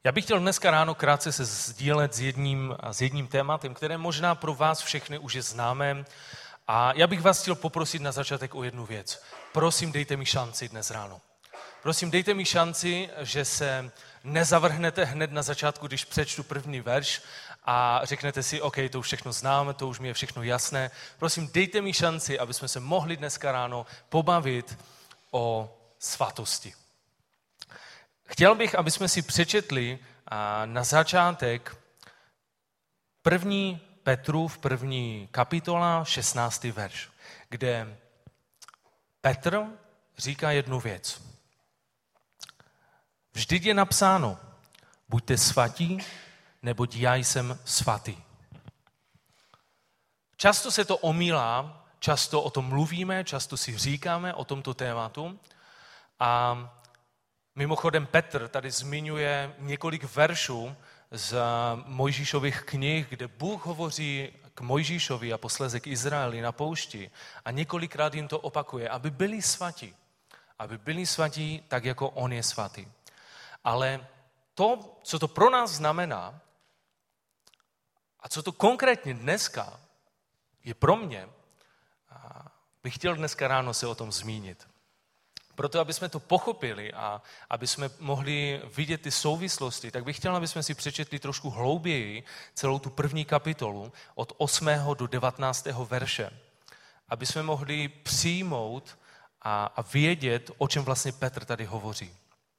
Já bych chtěl dneska ráno krátce se sdílet s jedním tématem, které možná pro vás všechny už je známé. A já bych vás chtěl poprosit na začátek o jednu věc. Prosím, dejte mi šanci dnes ráno. Prosím, dejte mi šanci, že se nezavrhnete hned na začátku, když přečtu první verš a řeknete si, OK, to už všechno znám, to už mi je všechno jasné. Prosím, dejte mi šanci, aby jsme se mohli dneska ráno pobavit o svatosti. Chtěl bych, aby jsme si přečetli na začátek 1. Petrův 1. kapitola, 16. verš, kde Petr říká jednu věc. Vždyť je napsáno, buďte svatí, neboť já jsem svatý. Často se to omílá, často o tom mluvíme, často si říkáme o tomto tématu a mimochodem Petr tady zmiňuje několik veršů z Mojžíšových knih, kde Bůh hovoří k Mojžíšovi a posléze k Izraeli na poušti a několikrát jim to opakuje, aby byli svatí. Aby byli svatí tak, jako on je svatý. Ale to, co to pro nás znamená a co to konkrétně dneska je pro mě, bych chtěl dneska ráno se o tom zmínit. Proto, aby jsme to pochopili a aby jsme mohli vidět ty souvislosti, tak bych chtěl, aby jsme si přečetli trošku hlouběji celou tu 1. kapitolu od 8. do 19. verše. Aby jsme mohli přijmout a vědět, o čem vlastně Petr tady hovoří.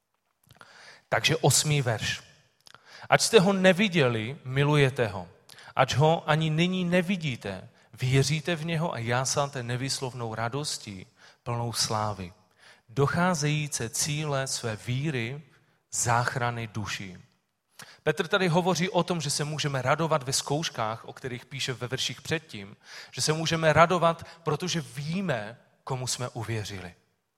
Takže 8. verš. Ať jste ho neviděli, milujete ho. Ať ho ani nyní nevidíte, věříte v něho a jásáte nevýslovnou radostí, plnou slávy. Docházející cíle své víry, záchrany duší. Petr tady hovoří o tom, že se můžeme radovat ve zkouškách, o kterých píše ve verších předtím, že se můžeme radovat, protože víme, komu jsme uvěřili.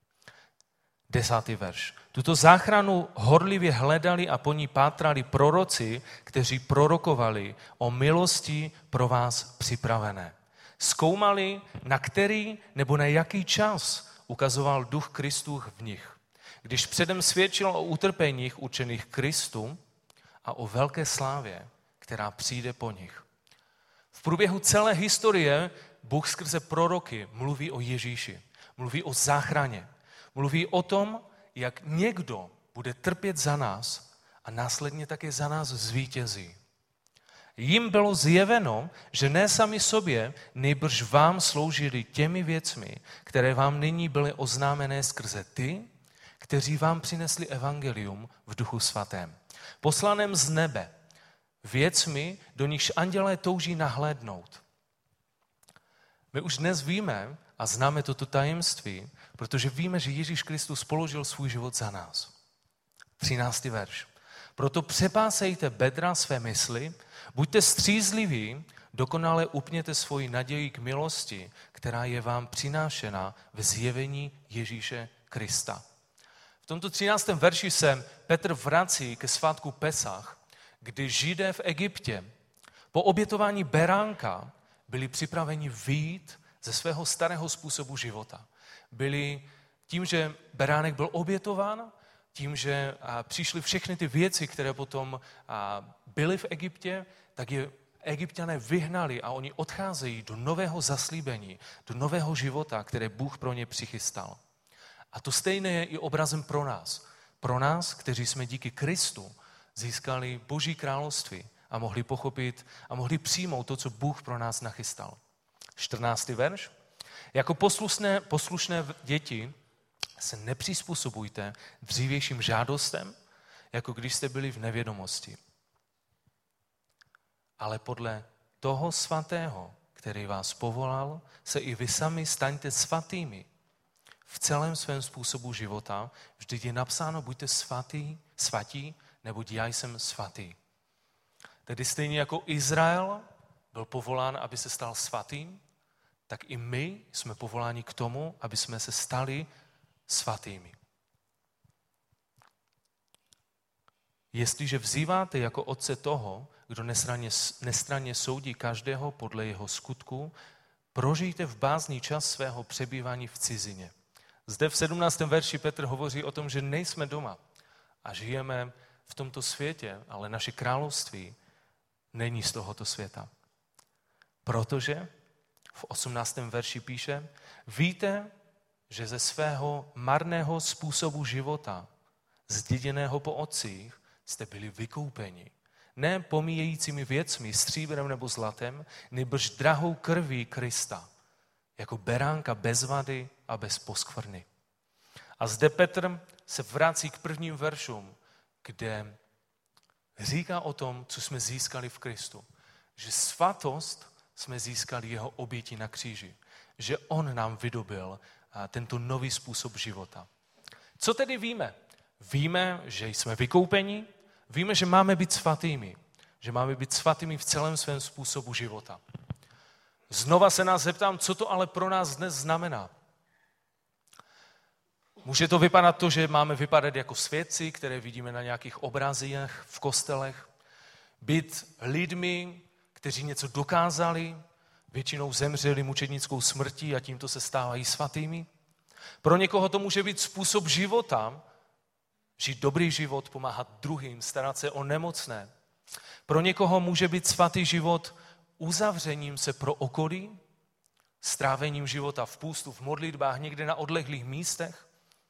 10. verš. Tuto záchranu horlivě hledali a po ní pátrali proroci, kteří prorokovali o milosti pro vás připravené. Zkoumali, na který nebo na jaký čas ukazoval duch Kristův v nich, když předem svědčil o utrpeních určených Kristu a o velké slávě, která přijde po nich. V průběhu celé historie Bůh skrze proroky mluví o Ježíši, mluví o záchraně, mluví o tom, jak někdo bude trpět za nás a následně také za nás zvítězí. Jim bylo zjeveno, že ne sami sobě, nýbrž vám sloužili těmi věcmi, které vám nyní byly oznámené skrze ty, kteří vám přinesli evangelium v Duchu Svatém, poslaném z nebe, věcmi, do nichž andělé touží nahlédnout. My už dnes víme a známe toto tajemství, protože víme, že Ježíš Kristus položil svůj život za nás. 13. verš. Proto přepásejte bedra své mysli, buďte střízliví, dokonale upněte svoji naději k milosti, která je vám přinášena ve zjevení Ježíše Krista. V tomto 13. verši se Petr vrací ke svátku Pesach, kdy Židé v Egyptě po obětování beránka byli připraveni vyjít ze svého starého způsobu života. Byli tím, že beránek byl obětován, tím, že přišly všechny ty věci, které potom byly v Egyptě, tak je Egypťané vyhnali a oni odcházejí do nového zaslíbení, do nového života, které Bůh pro ně přichystal. A to stejné je i obrazem pro nás. Pro nás, kteří jsme díky Kristu získali Boží království a mohli pochopit a mohli přijmout to, co Bůh pro nás nachystal. 14. verš. Jako poslušné děti se nepřizpůsobujte dřívějším žádostem, jako když jste byli v nevědomosti. Ale podle toho svatého, který vás povolal, se i vy sami staňte svatými v celém svém způsobu života. Vždyť je napsáno, buďte svatí, neboť já jsem svatý. Tedy stejně jako Izrael byl povolán, aby se stal svatým, tak i my jsme povoláni k tomu, aby jsme se stali svatými. Jestliže vzýváte jako otce toho, kdo nestranně soudí každého podle jeho skutku, prožijte v bázni čas svého přebývání v cizině. Zde v 17. verši Petr hovoří o tom, že nejsme doma a žijeme v tomto světě, ale naše království není z tohoto světa. Protože v 18. verši píše, víte, že ze svého marného způsobu života, zděděného po otcích, jste byli vykoupeni. Ne pomíjejícími věcmi, stříbrem nebo zlatem, nýbrž drahou krví Krista, jako beránka bez vady a bez poskvrny. A zde Petr se vrací k prvním veršům, kde říká o tom, co jsme získali v Kristu. Že svatost jsme získali jeho obětí na kříži. Že on nám vydobil tento nový způsob života. Co tedy víme? Víme, že jsme vykoupeni, víme, že máme být svatými. Že máme být svatými v celém svém způsobu života. Znova se nás zeptám, co to ale pro nás dnes znamená. Může to vypadat to, že máme vypadat jako svědci, které vidíme na nějakých obrazích v kostelech. Být lidmi, kteří něco dokázali, většinou zemřeli mučednickou smrtí a tímto se stávají svatými. Pro někoho to může být způsob života, žít dobrý život, pomáhat druhým, starat se o nemocné. Pro někoho může být svatý život uzavřením se pro okolí, strávením života v půstu, v modlitbách, někde na odlehlých místech.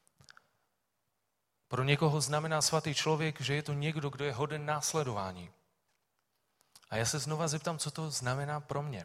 Pro někoho znamená svatý člověk, že je to někdo, kdo je hoden následování. A já se znova zeptám, co to znamená pro mě.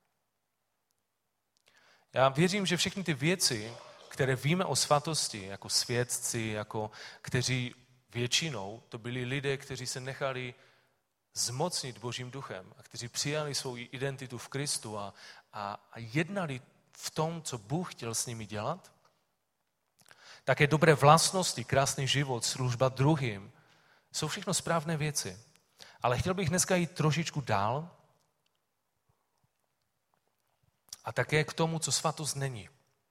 Já věřím, že všechny ty věci, které víme o svatosti, jako svědci, jako kteří většinou, to byli lidé, kteří se nechali zmocnit Božím duchem a kteří přijali svou identitu v Kristu a jednali v tom, co Bůh chtěl s nimi dělat, také dobré vlastnosti, krásný život, služba druhým, jsou všechno správné věci. Ale chtěl bych dneska jít trošičku dál a také k tomu, co svatost není.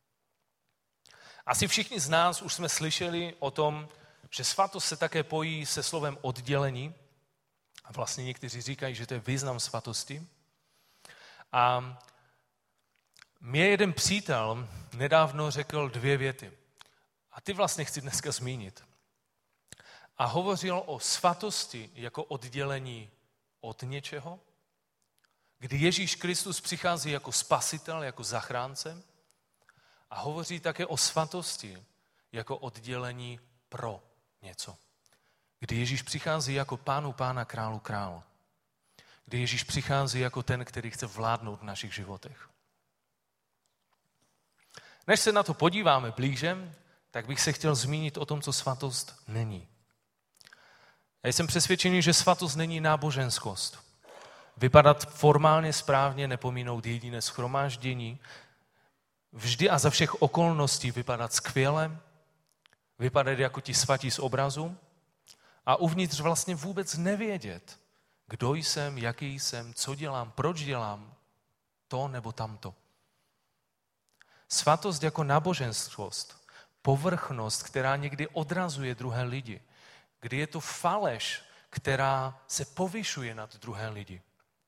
Asi všichni z nás už jsme slyšeli o tom, že svatost se také pojí se slovem oddělení. A vlastně někteří říkají, že to je význam svatosti. A mě jeden přítel nedávno řekl 2 věty. A ty vlastně chci dneska zmínit. A hovořil o svatosti jako oddělení od něčeho, kdy Ježíš Kristus přichází jako spasitel, jako zachránce a hovoří také o svatosti jako oddělení pro něco. Kdy Ježíš přichází jako Pánu pána, králu král. Kdy Ježíš přichází jako ten, který chce vládnout v našich životech. Než se na to podíváme blíže, tak bych se chtěl zmínit o tom, co svatost není. Já jsem přesvědčený, že svatost není náboženskost. Vypadat formálně správně, nepomínout jediné shromáždění, vždy a za všech okolností vypadat skvěle, vypadat jako ti svatí z obrazu a uvnitř vlastně vůbec nevědět, kdo jsem, jaký jsem, co dělám, proč dělám to nebo tamto. Svatost jako náboženskost, povrchnost, která někdy odrazuje druhé lidi, kdy je to faleš, která se povyšuje nad druhé lidi.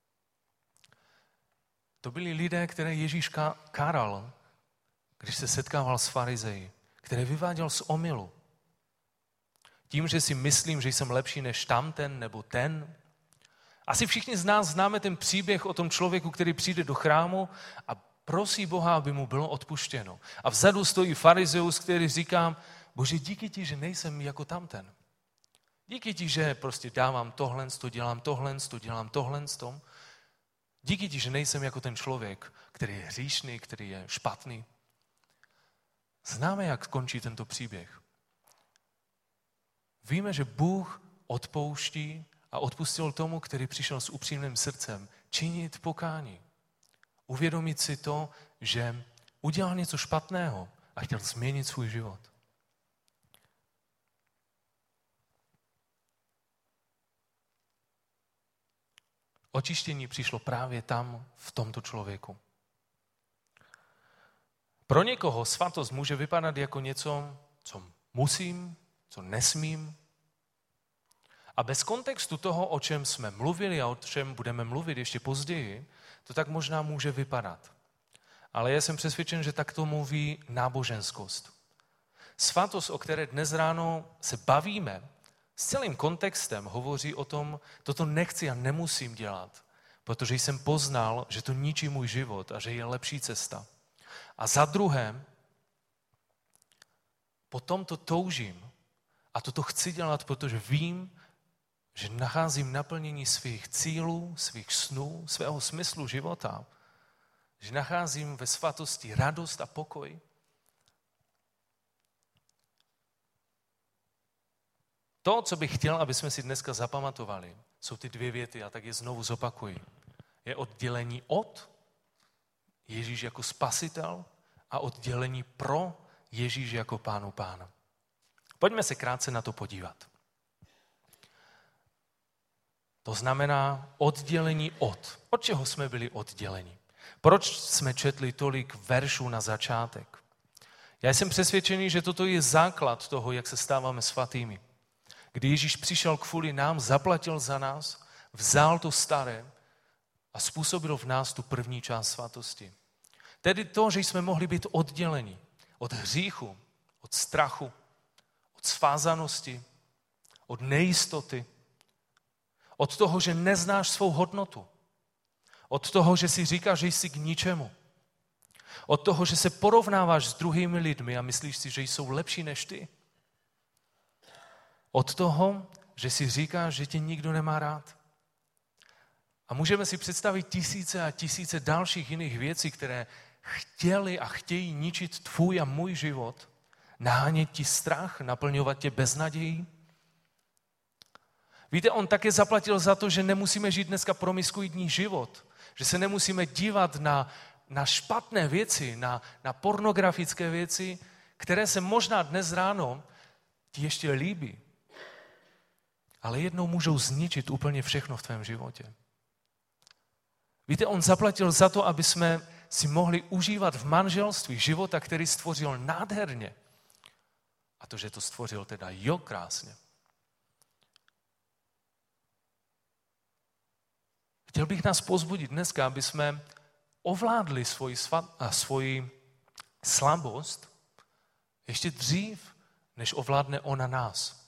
To byli lidé, které Ježíš káral, když se setkával s farizeji, které vyváděl z omylu. Tím, že si myslím, že jsem lepší než tamten nebo ten. Asi všichni z nás známe ten příběh o tom člověku, který přijde do chrámu a prosí Boha, aby mu bylo odpuštěno. A vzadu stojí farizeus, který říká, Bože, díky ti, že nejsem jako tamten. Díky ti, že prostě dávám tohle, dělám tohle. Díky ti, že nejsem jako ten člověk, který je hříšný, který je špatný. Známe, jak končí tento příběh. Víme, že Bůh odpouští a odpustil tomu, který přišel s upřímným srdcem, činit pokání. Uvědomit si to, že udělal něco špatného a chtěl změnit svůj život. Očištění přišlo právě tam, v tomto člověku. Pro někoho svatost může vypadat jako něco, co musím, co nesmím. A bez kontextu toho, o čem jsme mluvili a o čem budeme mluvit ještě později, to tak možná může vypadat. Ale já jsem přesvědčen, že tak to mluví náboženskost. Svatost, o které dnes ráno se bavíme, S celým kontextem hovoří o tom, toto nechci a nemusím dělat, protože jsem poznal, že to ničí můj život a že je lepší cesta. A za druhé, potom to toužím a toto chci dělat, protože vím, že nacházím naplnění svých cílů, svých snů, svého smyslu života, že nacházím ve svatosti radost a pokoj. To, co bych chtěl, aby jsme si dneska zapamatovali, jsou ty dvě věty a tak je znovu zopakuji. Je oddělení od Ježíš jako spasitel a oddělení pro Ježíš jako Pánu Pána. Pojďme se krátce na to podívat. To znamená oddělení od. Od čeho jsme byli odděleni? Proč jsme četli tolik veršů na začátek? Já jsem přesvědčený, že toto je základ toho, jak se stáváme svatými. Kdy Ježíš přišel kvůli nám, zaplatil za nás, vzal to staré a způsobil v nás tu první část svatosti. Tedy to, že jsme mohli být odděleni od hříchu, od strachu, od svázanosti, od nejistoty, od toho, že neznáš svou hodnotu, od toho, že si říkáš, že jsi k ničemu, od toho, že se porovnáváš s druhými lidmi a myslíš si, že jsou lepší než ty, od toho, že si říkáš, že tě nikdo nemá rád. A můžeme si představit tisíce a tisíce dalších jiných věcí, které chtěli a chtějí ničit tvůj a můj život, nahánět ti strach, naplňovat tě beznadějí. Víte, on také zaplatil za to, že nemusíme žít dneska promiskuitní život, že se nemusíme dívat na špatné věci, na pornografické věci, které se možná dnes ráno ti ještě líbí, ale jednou můžou zničit úplně všechno v tvém životě. Víte, on zaplatil za to, aby jsme si mohli užívat v manželství života, který stvořil nádherně. A to, že to stvořil teda krásně. Chtěl bych nás povzbudit dneska, aby jsme ovládli svoji slabost ještě dřív, než ovládne ona nás.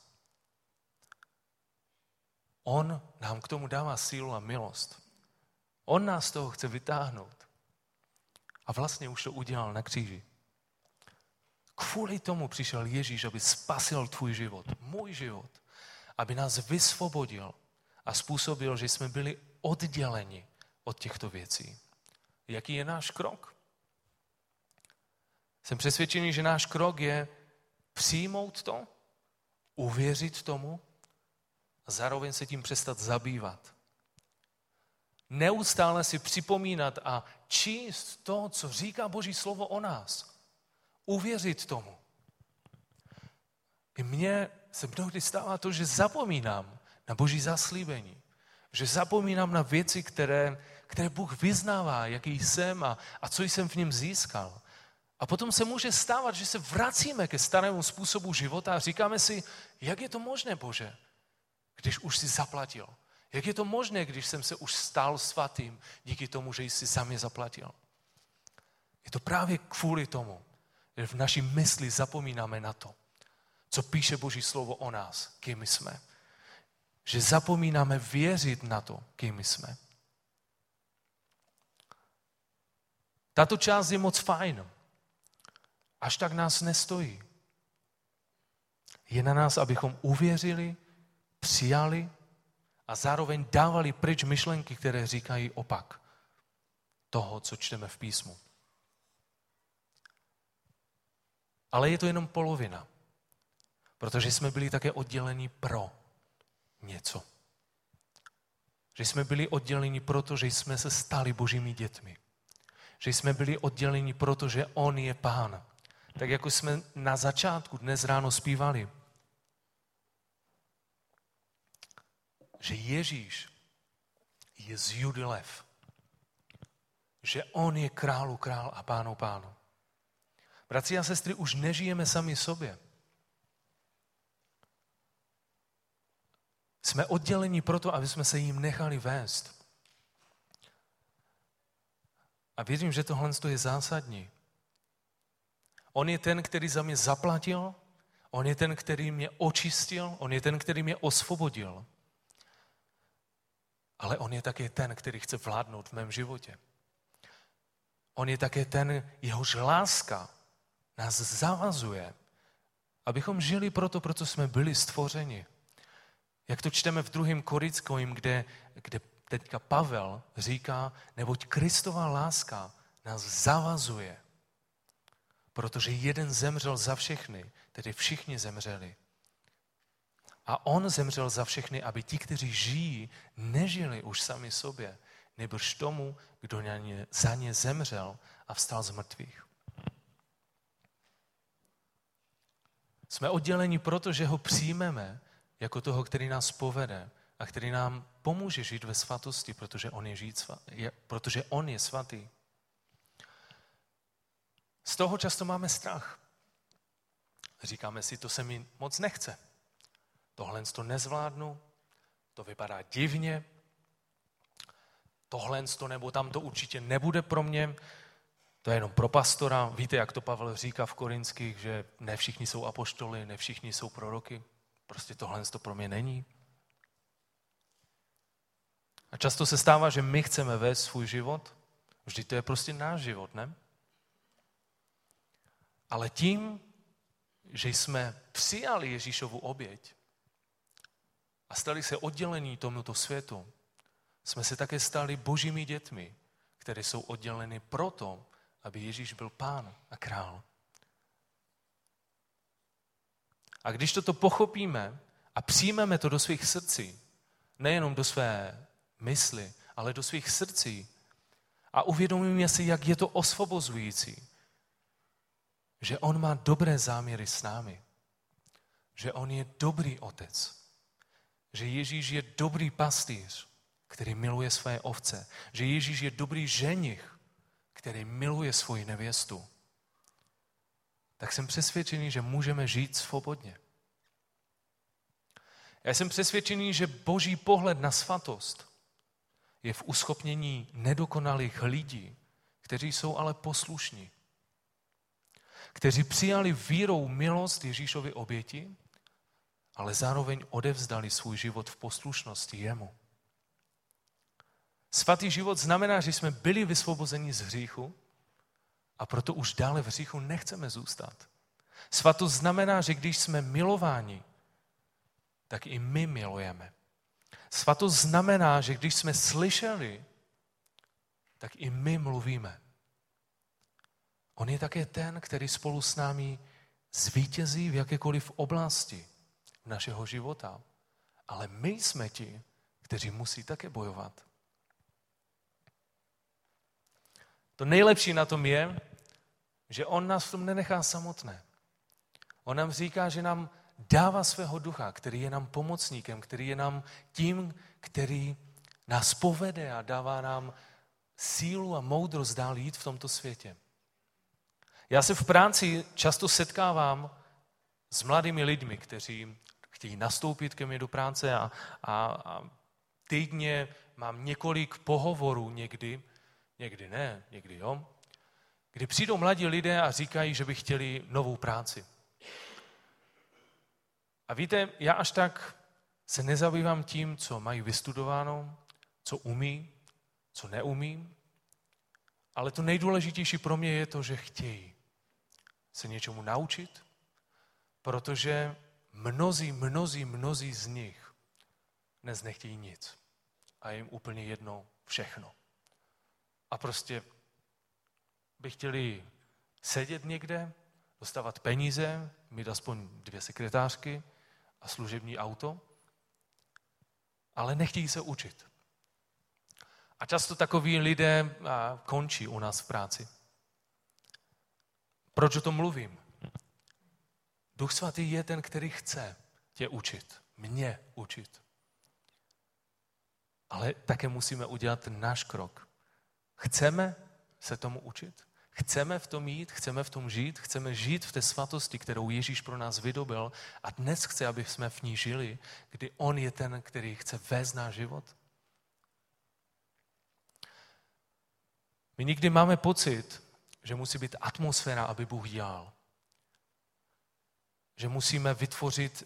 On nám k tomu dává sílu a milost. On nás z toho chce vytáhnout. A vlastně už to udělal na kříži. Kvůli tomu přišel Ježíš, aby spasil tvůj život, můj život, aby nás vysvobodil a způsobil, že jsme byli odděleni od těchto věcí. Jaký je náš krok? Jsem přesvědčený, že náš krok je přijmout to, uvěřit tomu a zároveň se tím přestat zabývat. Neustále si připomínat a číst to, co říká Boží slovo o nás. Uvěřit tomu. I mně se mnohdy stává to, že zapomínám na Boží zaslíbení. Že zapomínám na věci, které Bůh vyznává, jaký jsem a co jsem v něm získal. A potom se může stávat, že se vracíme ke starému způsobu života a říkáme si, jak je to možné, Bože, když už jsi zaplatil. Jak je to možné, když jsem se už stal svatým díky tomu, že jsi za mě zaplatil. Je to právě kvůli tomu, že v naší mysli zapomínáme na to, co píše Boží slovo o nás, kým my jsme. Že zapomínáme věřit na to, kým my jsme. Tato část je moc fajn. Až tak nás nestojí. Je na nás, abychom uvěřili, přijali a zároveň dávali pryč myšlenky, které říkají opak toho, co čteme v písmu. Ale je to jenom polovina, protože jsme byli také odděleni pro něco. Že jsme byli odděleni proto, že jsme se stali Božími dětmi. Že jsme byli odděleni proto, že On je Pán. Tak jako jsme na začátku dnes ráno zpívali, že Ježíš je z Judy lev. Že on je králu král a pánu pánu. Bratři a sestry, už nežijeme sami sobě. Jsme odděleni proto, aby jsme se jim nechali vést. A věřím, že tohle je zásadní. On je ten, který za mě zaplatil, On je ten, který mě očistil, on je ten, který mě osvobodil. Ale on je také ten, který chce vládnout v mém životě. On je také ten, jehož láska nás zavazuje, abychom žili proto jsme byli stvořeni. Jak to čteme v 2. Korinským, kde teďka Pavel říká, neboť Kristova láska nás zavazuje, protože jeden zemřel za všechny, tedy všichni zemřeli. A on zemřel za všechny, aby ti, kteří žijí, nežili už sami sobě, nebož tomu, kdo za ně zemřel a vstal z mrtvých. Jsme odděleni proto, že ho přijmeme jako toho, který nás povede a který nám pomůže žít ve svatosti, protože on je svatý. Z toho často máme strach. Říkáme si, to se mi moc nechce. Tohle to nezvládnu, to vypadá divně, tohle to nebo tam to určitě nebude pro mě, to je jenom pro pastora. Víte, jak to Pavel říká v Korinských, že ne všichni jsou apoštoly, ne všichni jsou proroky. Prostě tohle to pro mě není. A často se stává, že my chceme vést svůj život. Vždyť to je prostě náš život, ne? Ale tím, že jsme přijali Ježíšovu oběť a stali se oddělení tomuto světu, jsme se také stali božími dětmi, které jsou odděleny proto, aby Ježíš byl pán a král. A když toto pochopíme a přijmeme to do svých srdcí, nejenom do své mysli, ale do svých srdcí a uvědomíme si, jak je to osvobozující, že on má dobré záměry s námi, že on je dobrý otec, že Ježíš je dobrý pastýř, který miluje své ovce, že Ježíš je dobrý ženich, který miluje svoji nevěstu, tak jsem přesvědčený, že můžeme žít svobodně. Já jsem přesvědčený, že boží pohled na svatost je v uschopnění nedokonalých lidí, kteří jsou ale poslušní, kteří přijali vírou milost Ježíšovy oběti, ale zároveň odevzdali svůj život v poslušnosti jemu. Svatý život znamená, že jsme byli vysvobozeni z hříchu a proto už dále v hříchu nechceme zůstat. Svatost znamená, že když jsme milováni, tak i my milujeme. Svatost znamená, že když jsme slyšeli, tak i my mluvíme. On je také ten, který spolu s námi zvítězí v jakékoliv oblasti našeho života. Ale my jsme ti, kteří musí také bojovat. To nejlepší na tom je, že on nás v tom nenechá samotné. On nám říká, že nám dává svého ducha, který je nám pomocníkem, který je nám tím, který nás povede a dává nám sílu a moudrost dál jít v tomto světě. Já se v práci často setkávám s mladými lidmi, kteří chtějí nastoupit ke mně do práce a týdně mám několik pohovorů někdy ne, někdy jo, kdy přijdou mladí lidé a říkají, že by chtěli novou práci. A víte, já až tak se nezabývám tím, co mají vystudováno, co umí, co neumí, ale to nejdůležitější pro mě je to, že chtějí se něčemu naučit, protože mnozí z nich dnes nechtějí nic a je jim úplně jedno všechno. A prostě by chtěli sedět někde, dostávat peníze, mít aspoň 2 sekretářky a služební auto, ale nechtějí se učit. A často takoví lidé končí u nás v práci. Proč o tom mluvím? Duch svatý je ten, který chce tě učit, mě učit. Ale také musíme udělat ten náš krok. Chceme se tomu učit? Chceme v tom jít? Chceme v tom žít? Chceme žít v té svatosti, kterou Ježíš pro nás vydobil a dnes chce, aby jsme v ní žili, kdy on je ten, který chce vést náš život? My někdy máme pocit, že musí být atmosféra, aby Bůh dělal. že musíme vytvořit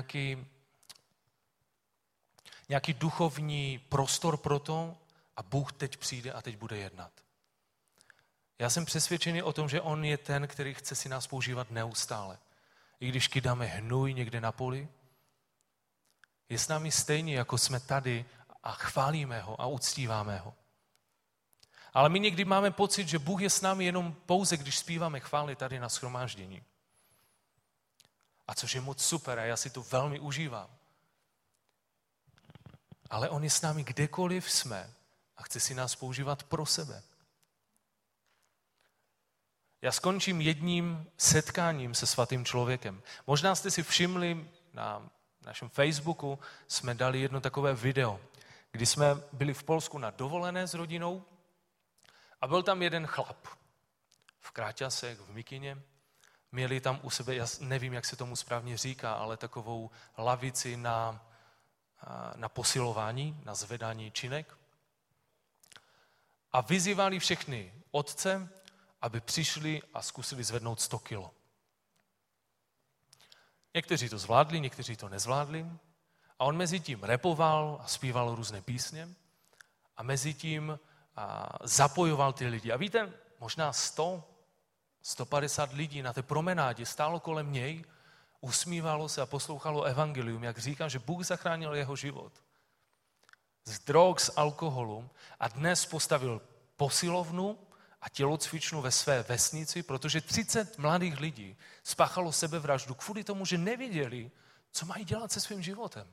nějaký duchovní prostor pro to a Bůh teď přijde a teď bude jednat. Já jsem přesvědčený o tom, že on je ten, který chce si nás používat neustále. I když kydáme hnůj někde na poli, je s námi stejně, jako jsme tady a chválíme ho a uctíváme ho. Ale my někdy máme pocit, že Bůh je s námi jenom pouze, když zpíváme chvály tady na shromáždění. A což je moc super a já si to velmi užívám. Ale on je s námi kdekoliv jsme a chce si nás používat pro sebe. Já skončím jedním setkáním se svatým člověkem. Možná jste si všimli, na našem Facebooku jsme dali jedno takové video, kdy jsme byli v Polsku na dovolené s rodinou a byl tam jeden chlap v kráťasech, v mikině. Měli tam u sebe, já nevím, jak se tomu správně říká, ale takovou lavici na posilování, na zvedání činek. A vyzývali všechny otce, aby přišli a zkusili zvednout 100 kilo. Někteří to zvládli, někteří to nezvládli. A on mezi tím rapoval a zpíval různé písně a mezi tím zapojoval ty lidi. A víte, možná 150 lidí na té promenádě stálo kolem něj, usmívalo se a poslouchalo evangelium, jak říká, že Bůh zachránil jeho život. Z drog, z alkoholu a dnes postavil posilovnu a tělocvičnu ve své vesnici, protože 30 mladých lidí spáchalo sebevraždu kvůli tomu, že nevěděli, co mají dělat se svým životem.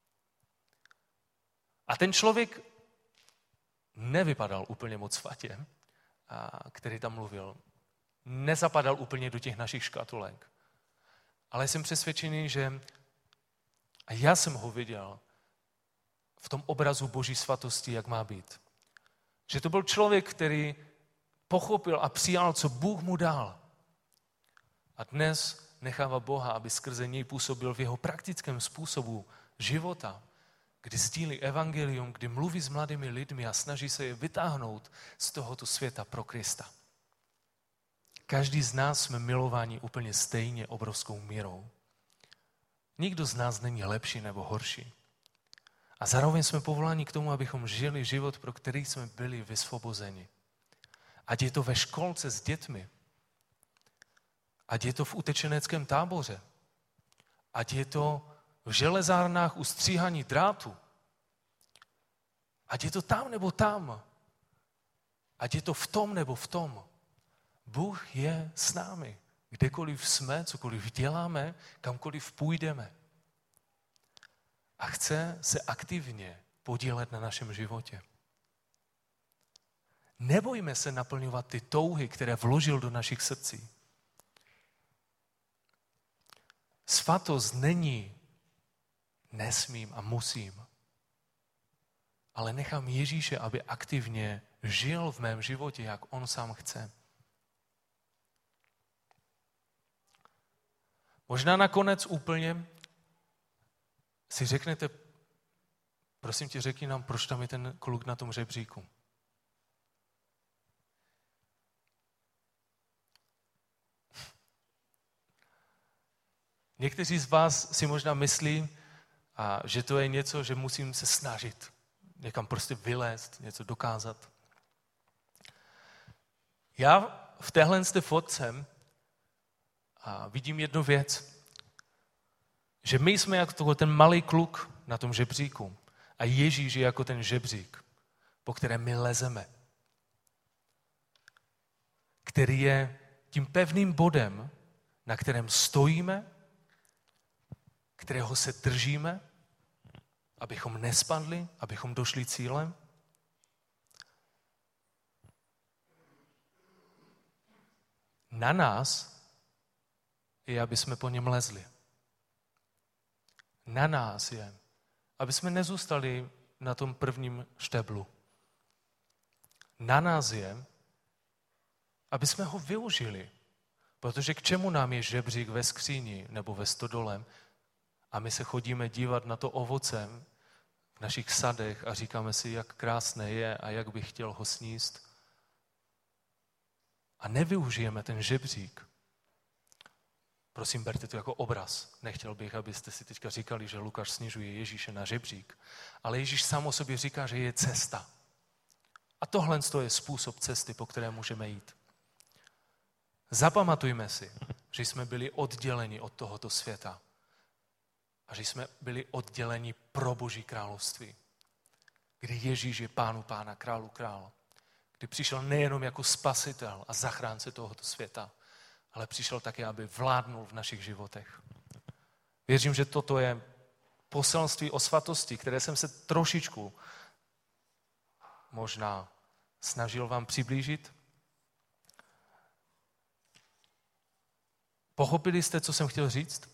A ten člověk nevypadal úplně moc svatě, který tam mluvil. Nezapadal úplně do těch našich škatulek. Ale jsem přesvědčený, že a já jsem ho viděl v tom obrazu Boží svatosti, jak má být. Že to byl člověk, který pochopil a přijal, co Bůh mu dal. A dnes nechává Boha, aby skrze něj působil v jeho praktickém způsobu života, kdy sdílí evangelium, kdy mluví s mladými lidmi a snaží se je vytáhnout z tohoto světa pro Krista. Každý z nás jsme milováni úplně stejně obrovskou mírou. Nikdo z nás není lepší nebo horší. A zároveň jsme povoláni k tomu, abychom žili život, pro který jsme byli vysvobozeni. Ať je to ve školce s dětmi, ať je to v utečeneckém táboře, ať je to v železárnách u stříhání drátu, ať je to tam nebo tam, ať je to v tom nebo v tom. Bůh je s námi, kdekoliv jsme, cokoliv děláme, kamkoliv půjdeme. A chce se aktivně podílet na našem životě. Nebojme se naplňovat ty touhy, které vložil do našich srdcí. Svatost není nesmím a musím, ale nechám Ježíše, aby aktivně žil v mém životě, jak on sám chce. Možná nakonec úplně si řeknete, prosím tě, řekni nám, proč tam je ten kluk na tom žebříku. Někteří z vás si možná myslí, že to je něco, že musím se snažit, někam prostě vylézt, něco dokázat. Já v téhle fotce vidím jednu věc, že my jsme jako ten malý kluk na tom žebříku a Ježíš je jako ten žebřík, po kterém my lezeme, který je tím pevným bodem, na kterém stojíme, kterého se držíme, abychom nespadli, abychom došli cílem. Na nás je, aby jsme po něm lezli. Na nás je, aby jsme nezůstali na tom prvním šteblu. Na nás je, aby jsme ho využili. Protože k čemu nám je žebřík ve skříni nebo ve stodole a my se chodíme dívat na to ovoce v našich sadech a říkáme si, jak krásné je a jak bych chtěl ho sníst. A nevyužijeme ten žebřík. Prosím, berte to jako obraz. Nechtěl bych, abyste si teďka říkali, že Lukáš snižuje Ježíše na žebřík. Ale Ježíš sám o sobě říká, že je cesta. A tohle je způsob cesty, po které můžeme jít. Zapamatujme si, že jsme byli odděleni od tohoto světa. A že jsme byli odděleni pro Boží království. Kdy Ježíš je Pánu pána, králu král. Kdy přišel nejenom jako spasitel a zachránce tohoto světa, ale přišel také, aby vládnul v našich životech. Věřím, že toto je poselství o svatosti, které jsem se trošičku možná snažil vám přiblížit. Pochopili jste, co jsem chtěl říct?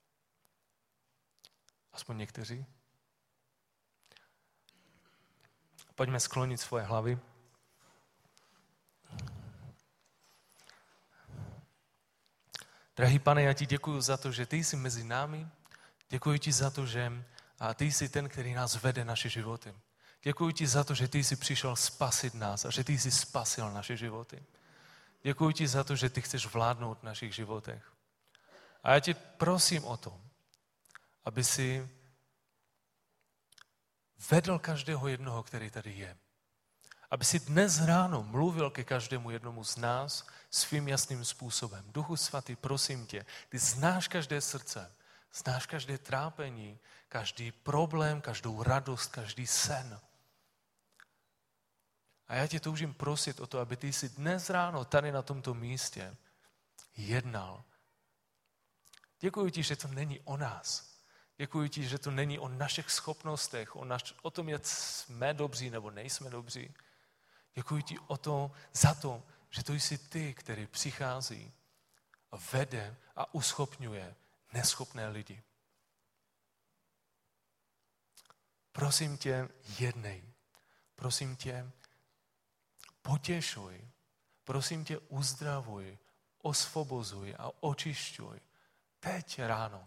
Aspoň někteří. Pojďme sklonit svoje hlavy. Drahý Pane, já ti děkuji za to, že ty jsi mezi námi. Děkuji ti za to, že ty jsi ten, který nás vede naše životy. Děkuji ti za to, že ty jsi přišel spasit nás a že ty jsi spasil naše životy. Děkuji ti za to, že ty chceš vládnout v našich životech. A já tě prosím o to, aby si vedl každého jednoho, který tady je. Aby si dnes ráno mluvil ke každému jednomu z nás svým jasným způsobem. Duchu svatý, prosím tě, ty znáš každé srdce, znáš každé trápení, každý problém, každou radost, každý sen. A já tě toužím prosit o to, aby ty si dnes ráno tady na tomto místě jednal. Děkuji ti, že to není o nás. Děkuji ti, že to není o našich schopnostech, o tom, jak jsme dobří nebo nejsme dobří. Děkuji ti za to, že to jsi ty, který přichází a vede a uschopňuje neschopné lidi. Prosím tě, jednej. Prosím tě, potěšuj. Prosím tě, uzdravuj, osvobozuj a očišťuj. Teď ráno.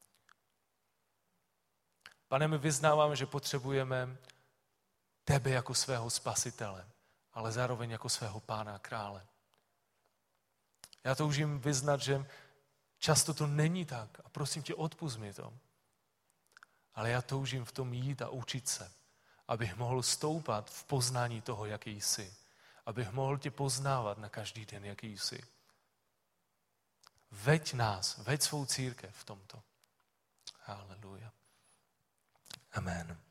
Pane, my vyznáváme, že potřebujeme tebe jako svého spasitele, ale zároveň jako svého pána a krále. Já toužím vyznat, že často to není tak a prosím tě, odpusť mi to. Ale já toužím v tom jít a učit se, abych mohl stoupat v poznání toho, jaký jsi. Abych mohl tě poznávat na každý den, jaký jsi. Veď nás, veď svou církev v tomto. Haleluja. Amen.